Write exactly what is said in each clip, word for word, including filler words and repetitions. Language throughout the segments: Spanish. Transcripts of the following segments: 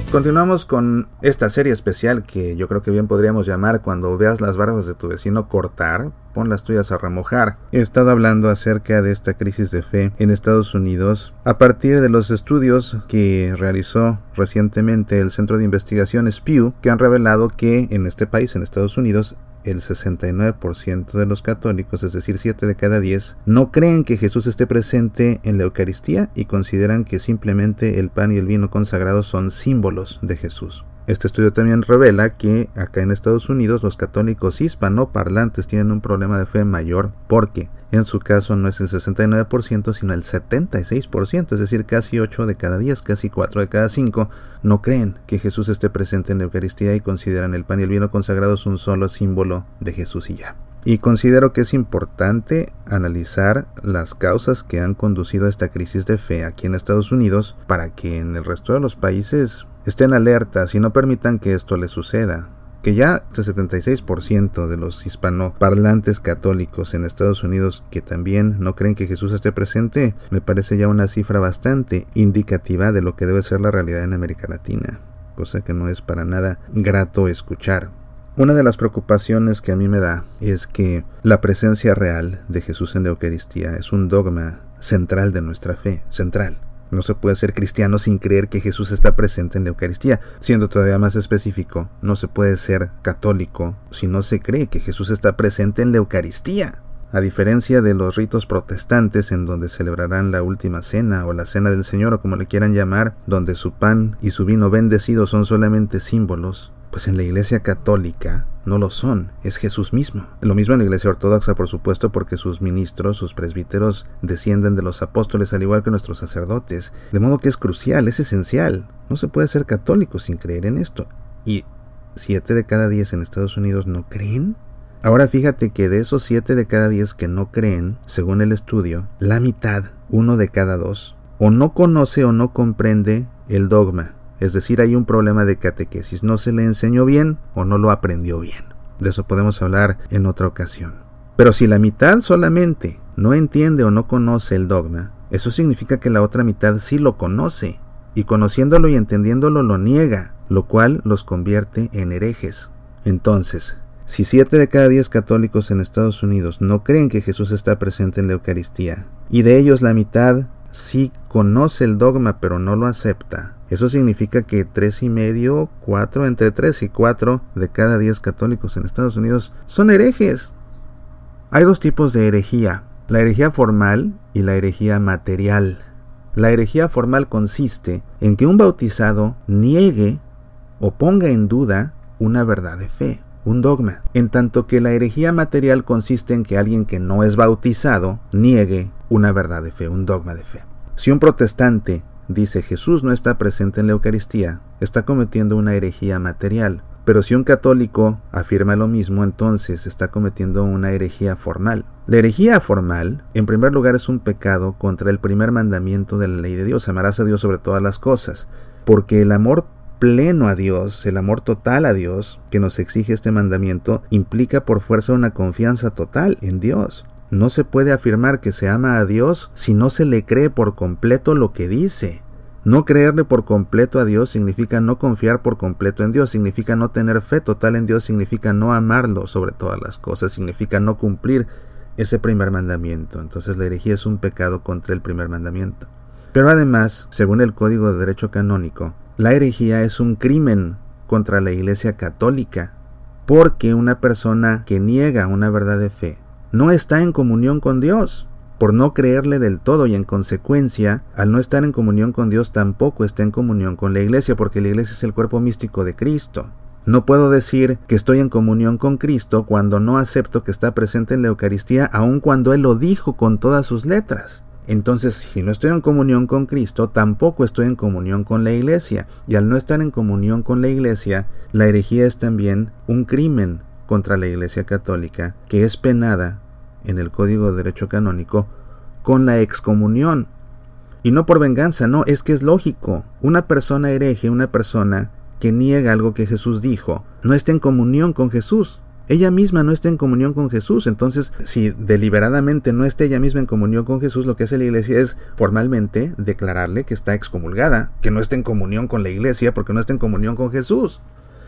Continuamos con esta serie especial que yo creo que bien podríamos llamar Cuando veas las barbas de tu vecino cortar, pon las tuyas a remojar. He estado hablando acerca de esta crisis de fe en Estados Unidos a partir de los estudios que realizó recientemente el Centro de Investigaciones Pew, que han revelado que en este país, en Estados Unidos, el sesenta y nueve por ciento de los católicos, es decir, siete de cada diez, no creen que Jesús esté presente en la Eucaristía y consideran que simplemente el pan y el vino consagrados son símbolos de Jesús. Este estudio también revela que acá en Estados Unidos los católicos hispanoparlantes tienen un problema de fe mayor porque en su caso no es el sesenta y nueve por ciento sino el setenta y seis por ciento, es decir, casi ocho de cada diez, casi cuatro de cada cinco no creen que Jesús esté presente en la Eucaristía y consideran el pan y el vino consagrados un solo símbolo de Jesús y ya. Y considero que es importante analizar las causas que han conducido a esta crisis de fe aquí en Estados Unidos para que en el resto de los países estén alertas y no permitan que esto les suceda. Que ya el setenta y seis por ciento de los hispanoparlantes católicos en Estados Unidos que también no creen que Jesús esté presente, me parece ya una cifra bastante indicativa de lo que debe ser la realidad en América Latina, cosa que no es para nada grato escuchar. Una de las preocupaciones que a mí me da es que la presencia real de Jesús en la Eucaristía es un dogma central de nuestra fe, central. No se puede ser cristiano sin creer que Jesús está presente en la Eucaristía. Siendo todavía más específico, no se puede ser católico si no se cree que Jesús está presente en la Eucaristía. A diferencia de los ritos protestantes en donde celebrarán la última cena o la cena del Señor o como le quieran llamar, donde su pan y su vino bendecido son solamente símbolos, pues en la Iglesia Católica no lo son, es Jesús mismo. Lo mismo en la Iglesia Ortodoxa, por supuesto, porque sus ministros, sus presbíteros, descienden de los apóstoles al igual que nuestros sacerdotes. De modo que es crucial, es esencial. No se puede ser católico sin creer en esto. ¿Y siete de cada diez en Estados Unidos no creen? Ahora fíjate que de esos siete de cada diez que no creen, según el estudio, la mitad, uno de cada dos, o no conoce o no comprende el dogma. Es decir, hay un problema de catequesis, no se le enseñó bien o no lo aprendió bien. De eso podemos hablar en otra ocasión. Pero si la mitad solamente no entiende o no conoce el dogma, eso significa que la otra mitad sí lo conoce, y conociéndolo y entendiéndolo lo niega, lo cual los convierte en herejes. Entonces, si siete de cada diez católicos en Estados Unidos no creen que Jesús está presente en la Eucaristía, y de ellos la mitad sí conoce el dogma pero no lo acepta, eso significa que tres y medio, cuatro, entre tres y cuatro de cada diez católicos en Estados Unidos son herejes. Hay dos tipos de herejía, la herejía formal y la herejía material. La herejía formal consiste en que un bautizado niegue o ponga en duda una verdad de fe, un dogma, en tanto que la herejía material consiste en que alguien que no es bautizado niegue una verdad de fe, un dogma de fe. Si un protestante dice Jesús no está presente en la Eucaristía, está cometiendo una herejía material. Pero si un católico afirma lo mismo, entonces está cometiendo una herejía formal. La herejía formal, en primer lugar, es un pecado contra el primer mandamiento de la ley de Dios: amarás a Dios sobre todas las cosas. Porque el amor pleno a Dios, el amor total a Dios, que nos exige este mandamiento, implica por fuerza una confianza total en Dios. No se puede afirmar que se ama a Dios si no se le cree por completo lo que dice. No creerle por completo a Dios significa no confiar por completo en Dios, significa no tener fe total en Dios, significa no amarlo sobre todas las cosas, significa no cumplir ese primer mandamiento. Entonces la herejía es un pecado contra el primer mandamiento. Pero además, según el Código de Derecho Canónico, la herejía es un crimen contra la Iglesia Católica, porque una persona que niega una verdad de fe no está en comunión con Dios, por no creerle del todo, y en consecuencia, al no estar en comunión con Dios, tampoco está en comunión con la Iglesia, porque la Iglesia es el cuerpo místico de Cristo. No puedo decir que estoy en comunión con Cristo cuando no acepto que está presente en la Eucaristía, aun cuando Él lo dijo con todas sus letras. Entonces, si no estoy en comunión con Cristo, tampoco estoy en comunión con la Iglesia, y al no estar en comunión con la Iglesia, la herejía es también un crimen contra la Iglesia Católica, que es penada en el Código de Derecho Canónico con la excomunión. Y no por venganza, no, es que es lógico. Una persona hereje, una persona que niega algo que Jesús dijo, no está en comunión con Jesús. ella misma no está en comunión con Jesús. Entonces, si deliberadamente no está ella misma en comunión con Jesús, lo que hace la iglesia es formalmente declararle que está excomulgada, que no está en comunión con la iglesia porque no está en comunión con Jesús.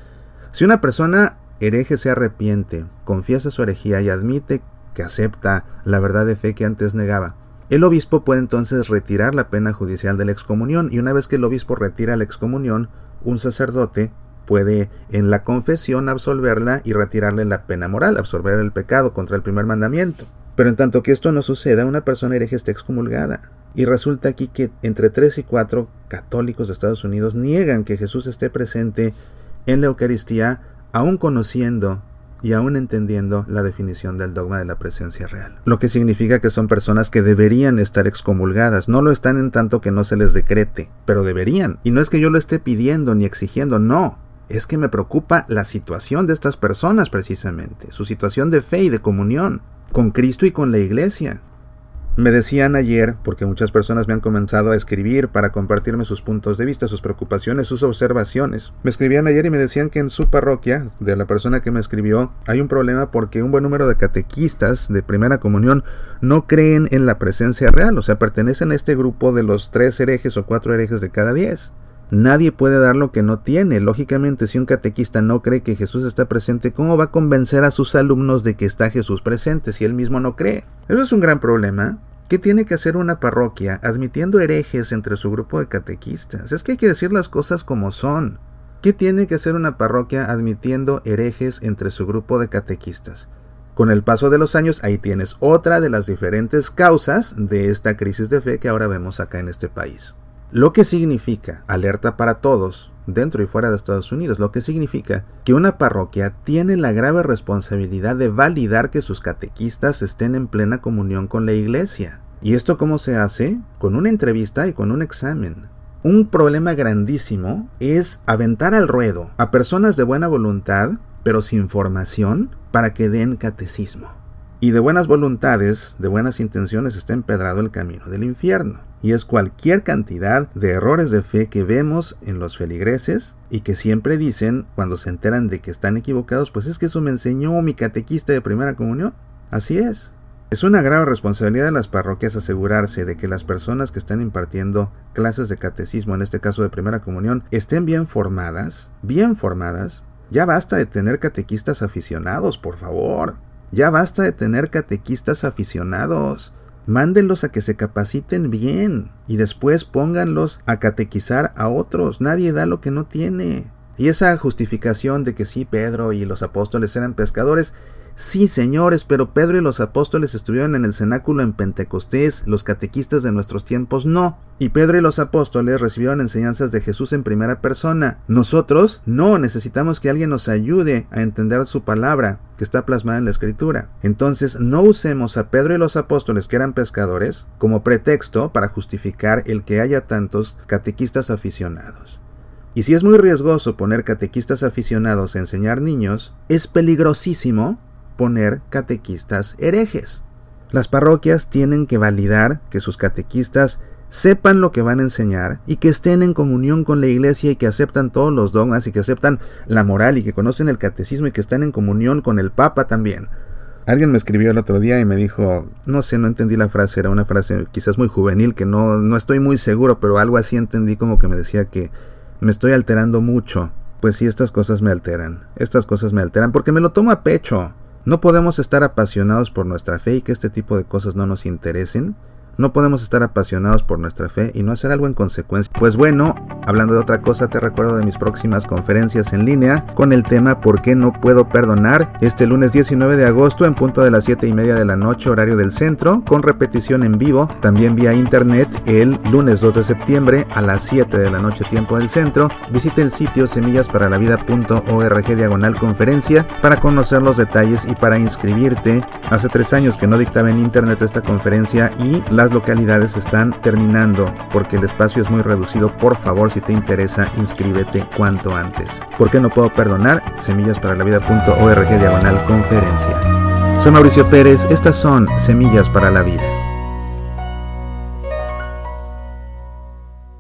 Si una persona hereje se arrepiente, confiesa su herejía y admite que acepta la verdad de fe que antes negaba, el obispo puede entonces retirar la pena judicial de la excomunión, y una vez que el obispo retira la excomunión, un sacerdote puede en la confesión absolverla y retirarle la pena moral, absolver el pecado contra el primer mandamiento. Pero en tanto que esto no suceda, una persona hereje está excomulgada. Y resulta aquí que entre tres y cuatro católicos de Estados Unidos niegan que Jesús esté presente en la Eucaristía, aún conociendo y aún entendiendo la definición del dogma de la presencia real. Lo que significa que son personas que deberían estar excomulgadas. No lo están en tanto que no se les decrete, pero deberían. Y no es que yo lo esté pidiendo ni exigiendo, no. Es que me preocupa la situación de estas personas precisamente, su situación de fe y de comunión con Cristo y con la Iglesia. Me decían ayer, porque muchas personas me han comenzado a escribir para compartirme sus puntos de vista, sus preocupaciones, sus observaciones. Me escribían ayer y me decían que en su parroquia, de la persona que me escribió, hay un problema porque un buen número de catequistas de primera comunión no creen en la presencia real, o sea, pertenecen a este grupo de los tres herejes o cuatro herejes de cada diez. Nadie puede dar lo que no tiene. Lógicamente, si un catequista no cree que Jesús está presente, ¿cómo va a convencer a sus alumnos de que está Jesús presente si él mismo no cree? Eso es un gran problema. ¿Qué tiene que hacer una parroquia admitiendo herejes entre su grupo de catequistas? Es que hay que decir las cosas como son. ¿Qué tiene que hacer una parroquia admitiendo herejes entre su grupo de catequistas? Con el paso de los años, ahí tienes otra de las diferentes causas de esta crisis de fe que ahora vemos acá en este país. Lo que significa, alerta para todos, dentro y fuera de Estados Unidos, lo que significa que una parroquia tiene la grave responsabilidad de validar que sus catequistas estén en plena comunión con la iglesia. ¿Y esto cómo se hace? Con una entrevista y con un examen. Un problema grandísimo es aventar al ruedo a personas de buena voluntad, pero sin formación, para que den catecismo. Y de buenas voluntades, de buenas intenciones, está empedrado el camino del infierno. Y es cualquier cantidad de errores de fe que vemos en los feligreses y que siempre dicen, cuando se enteran de que están equivocados, pues es que eso me enseñó mi catequista de primera comunión. Así es. Es una grave responsabilidad de las parroquias asegurarse de que las personas que están impartiendo clases de catecismo, en este caso de primera comunión, estén bien formadas, bien formadas. Ya basta de tener catequistas aficionados, por favor. Ya basta de tener catequistas aficionados. Mándenlos a que se capaciten bien y después pónganlos a catequizar a otros. Nadie da lo que no tiene. Y esa justificación de que sí, Pedro y los apóstoles eran pescadores, sí, señores, pero Pedro y los apóstoles estuvieron en el cenáculo en Pentecostés, los catequistas de nuestros tiempos no. Y Pedro y los apóstoles recibieron enseñanzas de Jesús en primera persona. Nosotros no, necesitamos que alguien nos ayude a entender su palabra, que está plasmada en la Escritura. Entonces, no usemos a Pedro y los apóstoles, que eran pescadores, como pretexto para justificar el que haya tantos catequistas aficionados. Y si es muy riesgoso poner catequistas aficionados a enseñar niños, es peligrosísimo poner catequistas herejes. Las parroquias tienen que validar que sus catequistas sepan lo que van a enseñar y que estén en comunión con la iglesia y que aceptan todos los dogmas y que aceptan la moral y que conocen el catecismo y que están en comunión con el Papa también. Alguien me escribió el otro día y me dijo, no sé, no entendí la frase, era una frase quizás muy juvenil que no, no estoy muy seguro, pero algo así entendí, como que me decía que me estoy alterando mucho. Pues sí, estas cosas me alteran, estas cosas me alteran porque me lo tomo a pecho. No podemos estar apasionados por nuestra fe y que este tipo de cosas no nos interesen. No podemos estar apasionados por nuestra fe y no hacer algo en consecuencia. Pues bueno, hablando de otra cosa, te recuerdo de mis próximas conferencias en línea con el tema ¿Por qué no puedo perdonar? Este lunes diecinueve de agosto en punto de las siete y media de la noche, horario del centro, con repetición en vivo, también vía internet el lunes dos de septiembre a las siete de la noche, tiempo del centro. Visite el sitio semillasparalaVida.org diagonal conferencia para conocer los detalles y para inscribirte. Hace tres años que no dictaba en internet esta conferencia y las localidades están terminando porque el espacio es muy reducido. Por favor, si te interesa, inscríbete cuanto antes. ¿Por qué no puedo perdonar? semillasparalaVida.org diagonal conferencia. Soy Mauricio Pérez, estas son Semillas para la Vida.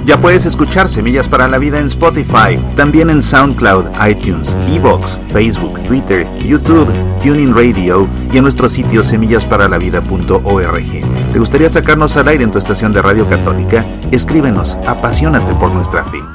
Ya puedes escuchar Semillas para la Vida en Spotify, también en SoundCloud, iTunes, Evox, Facebook, Twitter, YouTube, TuneIn Radio y en nuestro sitio semillas para la vida punto org. ¿Te gustaría sacarnos al aire en tu estación de radio católica? Escríbenos, apasionate por nuestra fe.